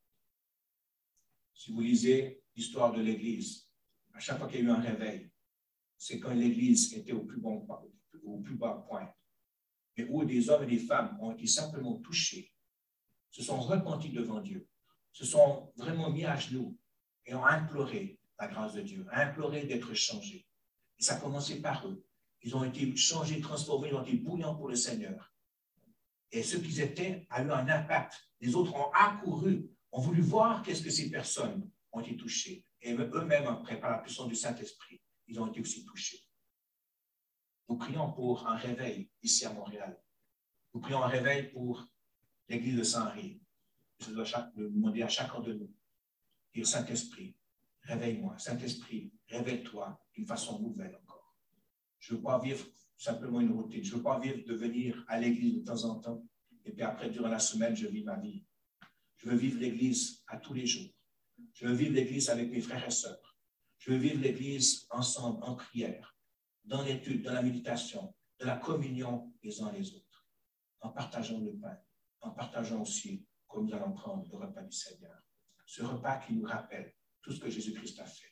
S2: Si vous lisez l'histoire de l'Église, à chaque fois qu'il y a eu un réveil, c'est quand l'Église était au plus, bon, au plus bas point, et où des hommes et des femmes ont été simplement touchés, se sont repentis devant Dieu, se sont vraiment mis à genoux et ont imploré la grâce de Dieu, imploré d'être changés. Et ça a commencé par eux. Ils ont été changés, transformés, ils ont été bouillants pour le Seigneur. Et ce qu'ils étaient a eu un impact. Les autres ont accouru, ont voulu voir qu'est-ce que ces personnes ont été touchées. Et eux-mêmes, après, par la puissance du Saint-Esprit, ils ont été aussi touchés. Nous prions pour un réveil ici à Montréal. Nous prions un réveil pour l'église de Saint-Henri. Je dois chaque, demander à chacun de nous, dire Saint-Esprit, réveille-moi. Saint-Esprit, réveille-toi d'une façon nouvelle encore. Je ne veux pas vivre simplement une routine. Je ne veux pas vivre de venir à l'église de temps en temps et puis après, durant la semaine, je vis ma vie. Je veux vivre l'église à tous les jours. Je veux vivre l'église avec mes frères et sœurs. Je veux vivre l'église ensemble, en prière, dans l'étude, dans la méditation, dans la communion les uns les autres, en partageant le pain, en partageant aussi, comme nous allons prendre le repas du Seigneur. Ce repas qui nous rappelle tout ce que Jésus-Christ a fait.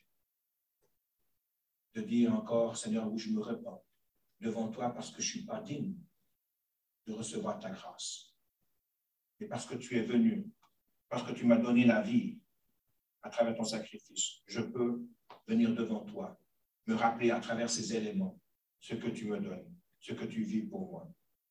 S2: De dire encore, Seigneur, où je me repens devant toi parce que je ne suis pas digne de recevoir ta grâce. Et parce que tu es venu, parce que tu m'as donné la vie à travers ton sacrifice, je peux venir devant toi, me rappeler à travers ces éléments ce que tu me donnes, ce que tu vis pour moi.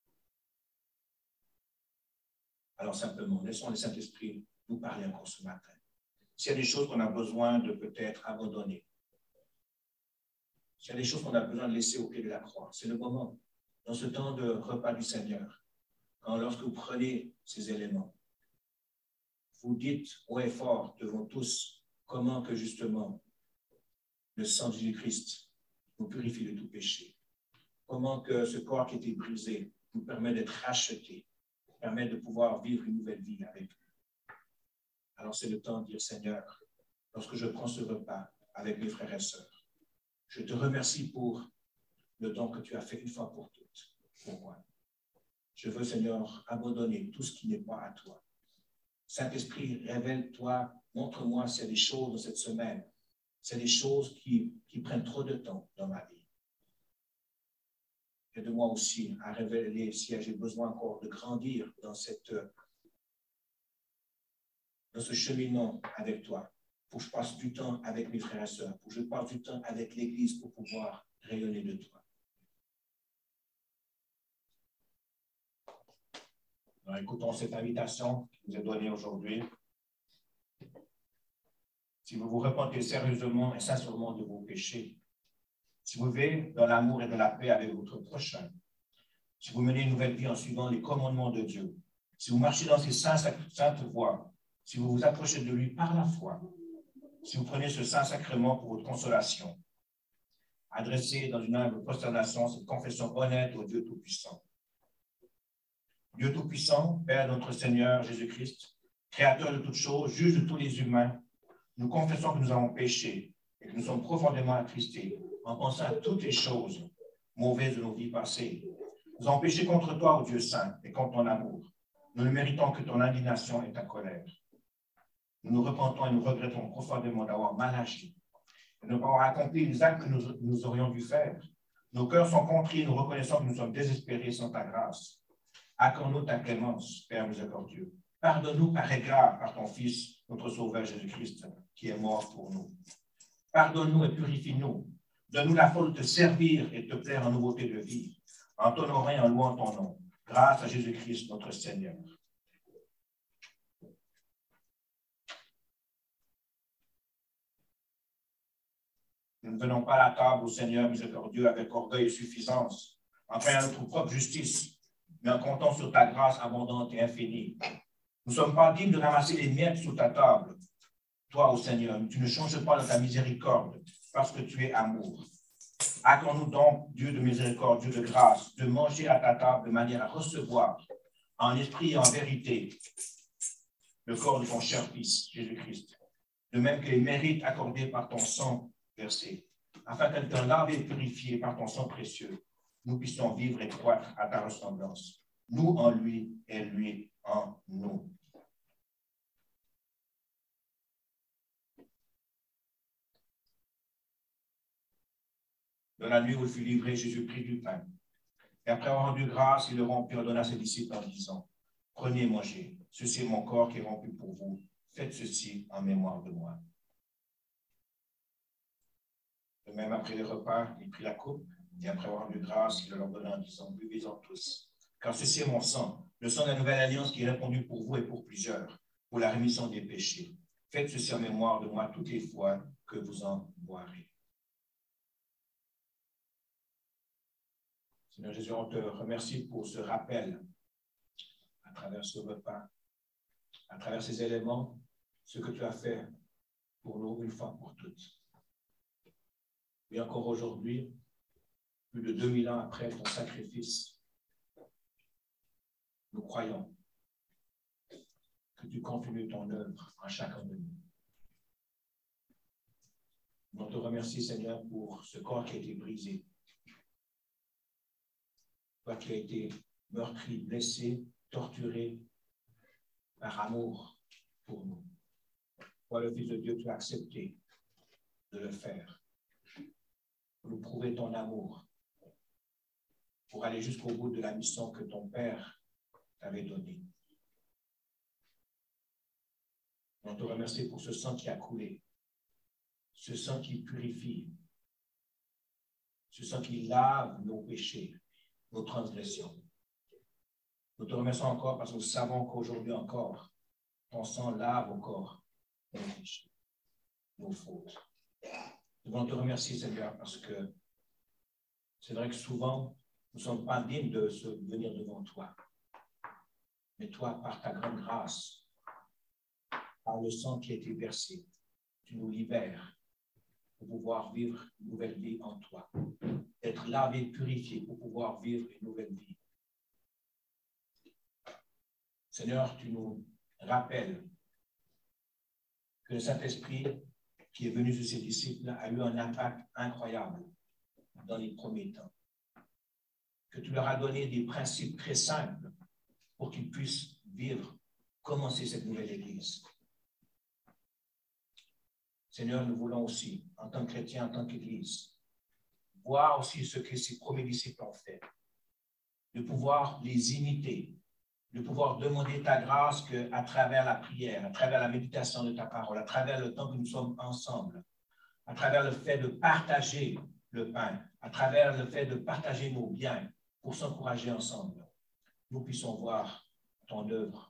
S2: Alors simplement, laissons le Saint-Esprit nous parler encore ce matin. S'il y a des choses qu'on a besoin de peut-être abandonner, s'il y a des choses qu'on a besoin de laisser au pied de la croix, c'est le moment, dans ce temps de repas du Seigneur, quand lorsque vous prenez ces éléments, vous dites haut et fort devant tous comment que justement le sang de Jésus-Christ nous purifie de tout péché. Comment que ce corps qui était brisé nous permet d'être racheté, permet de pouvoir vivre une nouvelle vie avec lui. Alors c'est le temps de dire, Seigneur, lorsque je prends ce repas avec mes frères et sœurs, je te remercie pour le don que tu as fait une fois pour toutes, pour moi. Je veux, Seigneur, abandonner tout ce qui n'est pas à toi. Saint-Esprit, révèle-toi, montre-moi s'il y a des choses dans cette semaine, s'il y a des choses qui, qui prennent trop de temps dans ma vie. Aide-moi aussi à révéler si j'ai besoin encore de grandir dans, cette, dans ce cheminement avec toi, pour que je passe du temps avec mes frères et sœurs, pour que je passe du temps avec l'Église pour pouvoir rayonner de toi. Alors, écoutons cette invitation qui nous est donnée aujourd'hui. Si vous vous repentez sérieusement et sincèrement de vos péchés, si vous vivez dans l'amour et dans la paix avec votre prochain, si vous menez une nouvelle vie en suivant les commandements de Dieu, si vous marchez dans ces saintes voies, si vous vous approchez de lui par la foi, si vous prenez ce saint sacrement pour votre consolation, adressez dans une humble prosternation cette confession honnête au Dieu Tout-Puissant. Dieu Tout-Puissant, Père de notre Seigneur Jésus-Christ, Créateur de toutes choses, juge de tous les humains, nous confessons que nous avons péché et que nous sommes profondément attristés en pensant à toutes les choses mauvaises de nos vies passées. Nous avons péché contre toi, ô Dieu Saint, et contre ton amour. Nous ne méritons que ton indignation et ta colère. Nous nous repentons et nous regrettons profondément d'avoir mal agi, de ne pas avoir accompli les actes que nous, nous aurions dû faire. Nos cœurs sont contris et nous reconnaissons que nous sommes désespérés sans ta grâce. Accorde-nous ta clémence, Père miséricordieux. Pardonne-nous par égard par ton Fils, notre Sauveur Jésus-Christ, qui est mort pour nous. Pardonne-nous et purifie-nous. Donne-nous la force de te servir et de te plaire en nouveauté de vie, en t'honorant et en louant ton nom, grâce à Jésus-Christ, notre Seigneur. Nous ne venons pas à la table au Seigneur miséricordieux avec orgueil et suffisance, en faisant notre propre justice, mais en comptant sur ta grâce abondante et infinie. Nous ne sommes pas dignes de ramasser les miettes sous ta table. Toi, ô Seigneur, tu ne changes pas de ta miséricorde, parce que tu es amour. Accorde-nous donc, Dieu de miséricorde, Dieu de grâce, de manger à ta table de manière à recevoir, en esprit et en vérité, le corps de ton cher Fils, Jésus-Christ, de même que les mérites accordés par ton sang versé, afin qu'étant lavé et purifié par ton sang précieux, nous puissions vivre et croître à ta ressemblance, nous en lui et lui en nous. Dans la nuit où il fut livré, Jésus prit du pain. Et après avoir rendu grâce, il le rompit et ordonna à ses disciples en disant, « Prenez et mangez, ceci est mon corps qui est rompu pour vous. Faites ceci en mémoire de moi. » De même, après le repas, il prit la coupe, et après avoir rendu grâce, il leur donna en disant, « Buvez-en tous, car ceci est mon sang, le sang de la nouvelle alliance qui est répandu pour vous et pour plusieurs, pour la rémission des péchés. Faites ceci en mémoire de moi toutes les fois que vous en boirez. Seigneur Jésus, on te remercie pour ce rappel à travers ce repas, à travers ces éléments, ce que tu as fait pour nous une fois pour toutes. Et encore aujourd'hui, plus de deux mille ans après ton sacrifice, nous croyons que tu continues ton œuvre en chacun de nous. On te remercie, Seigneur, pour ce corps qui a été brisé. Toi qui as été meurtri, blessé, torturé par amour pour nous. Toi, le Fils de Dieu, tu as accepté de le faire pour nous prouver ton amour, pour aller jusqu'au bout de la mission que ton Père t'avait donnée. On te remercie pour ce sang qui a coulé, ce sang qui purifie, ce sang qui lave nos péchés, nos transgressions. Nous te remercions encore parce que nous savons qu'aujourd'hui encore, ton sang lave encore nos péchés, nos fautes. Nous voulons te remercier, Seigneur, parce que c'est vrai que souvent, nous ne sommes pas dignes de se venir devant toi. Mais toi, par ta grande grâce, par le sang qui a été versé, tu nous libères pour pouvoir vivre une nouvelle vie en toi. Être lavé, purifié pour pouvoir vivre une nouvelle vie. Seigneur, tu nous rappelles que le Saint-Esprit qui est venu sur ses disciples a eu un impact incroyable dans les premiers temps. Que tu leur as donné des principes très simples pour qu'ils puissent vivre, commencer cette nouvelle Église. Seigneur, nous voulons aussi, en tant que chrétiens, en tant qu'Église, voir aussi ce que ces premiers disciples ont fait, de pouvoir les imiter, de pouvoir demander ta grâce qu'à travers la prière, à travers la méditation de ta parole, à travers le temps que nous sommes ensemble, à travers le fait de partager le pain, à travers le fait de partager nos biens pour s'encourager ensemble, nous puissions voir ton œuvre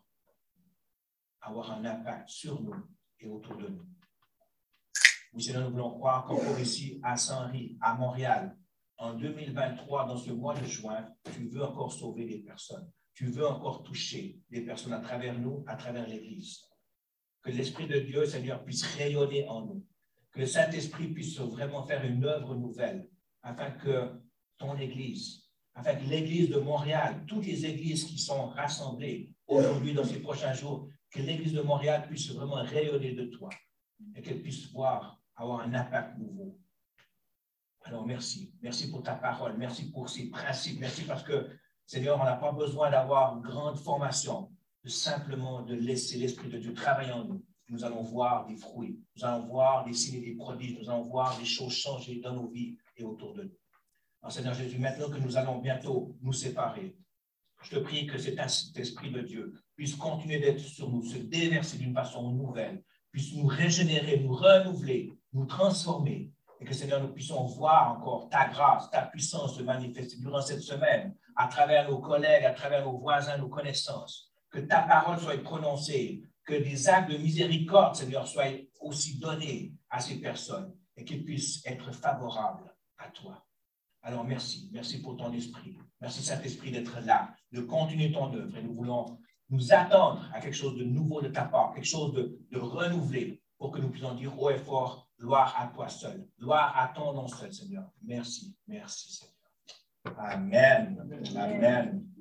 S2: avoir un impact sur nous et autour de nous. Oui, Seigneur, nous voulons croire qu'encore ici, à Saint-Henri, à Montréal, en deux mille vingt-trois, dans ce mois de juin, tu veux encore sauver des personnes. Tu veux encore toucher des personnes à travers nous, à travers l'Église. Que l'Esprit de Dieu, Seigneur, puisse rayonner en nous. Que le Saint-Esprit puisse vraiment faire une œuvre nouvelle, afin que ton Église, afin que l'Église de Montréal, toutes les églises qui sont rassemblées aujourd'hui dans ces prochains jours, que l'Église de Montréal puisse vraiment rayonner de toi et qu'elle puisse voir, avoir un impact nouveau. Alors, merci. Merci pour ta parole. Merci pour ces principes. Merci parce que, Seigneur, on n'a pas besoin d'avoir une grande formation, de simplement de laisser l'Esprit de Dieu travailler en nous. Nous allons voir des fruits. Nous allons voir des signes et des prodiges. Nous allons voir des choses changer dans nos vies et autour de nous. Alors, Seigneur Jésus, maintenant que nous allons bientôt nous séparer, je te prie que cet Esprit de Dieu puisse continuer d'être sur nous, se déverser d'une façon nouvelle, puisse nous régénérer, nous renouveler, nous transformer, et que, Seigneur, nous puissions voir encore ta grâce, ta puissance se manifester durant cette semaine, à travers nos collègues, à travers nos voisins, nos connaissances, que ta parole soit prononcée, que des actes de miséricorde, Seigneur, soient aussi donnés à ces personnes, et qu'ils puissent être favorables à toi. Alors, merci. Merci pour ton esprit. Merci, Saint-Esprit, d'être là, de continuer ton œuvre. Et nous voulons nous attendre à quelque chose de nouveau de ta part, quelque chose de, de renouvelé, pour que nous puissions dire haut et fort, gloire à toi seul, gloire à ton nom seul, Seigneur. Merci, merci, Seigneur. Amen. Amen. Amen.